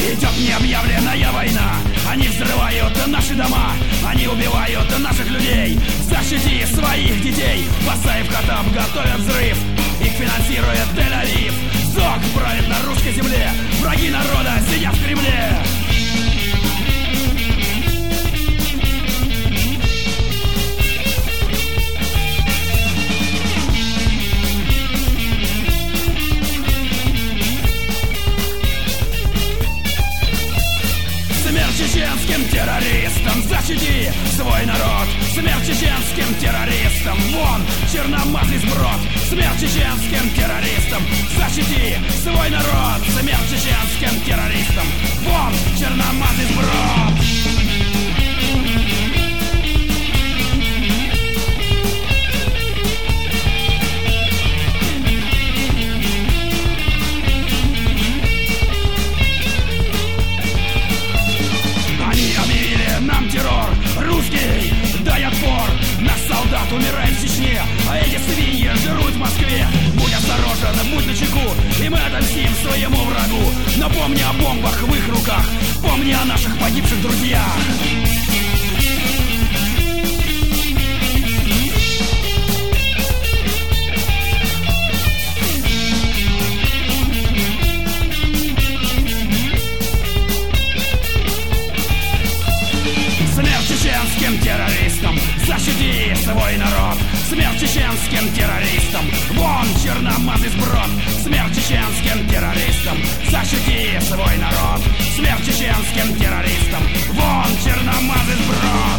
Идет необъявленная война. Они взрывают наши дома, они убивают наших людей. Защити своих детей. Басаев Хатаб готовят взрыв. Их финансирует Тель-Авив. ЗОГ правит на русской земле. Враги народа сидят в Кремле. Смерть чеченским террористам, защити свой народ. Смерть чеченским террористам, вон черномазый сброд. Смерть чеченским террористам, защити свой народ. Смерть чеченским террористам, вон черномазый сброд. Нам террор, русский, дай отпор. Наш солдат умирает в Чечне, а эти свиньи жрут в Москве. Будь осторожен, будь начеку, и мы отомстим своему врагу. Но помни о бомбах в их руках, помни о наших погибших друзьях. Смерть чеченским террористам, защити свой народ. Смерть чеченским террористам, вон черномазый сброд. Смерть чеченским террористам, защити свой народ. Смерть чеченским террористам, вон черномазый сброд.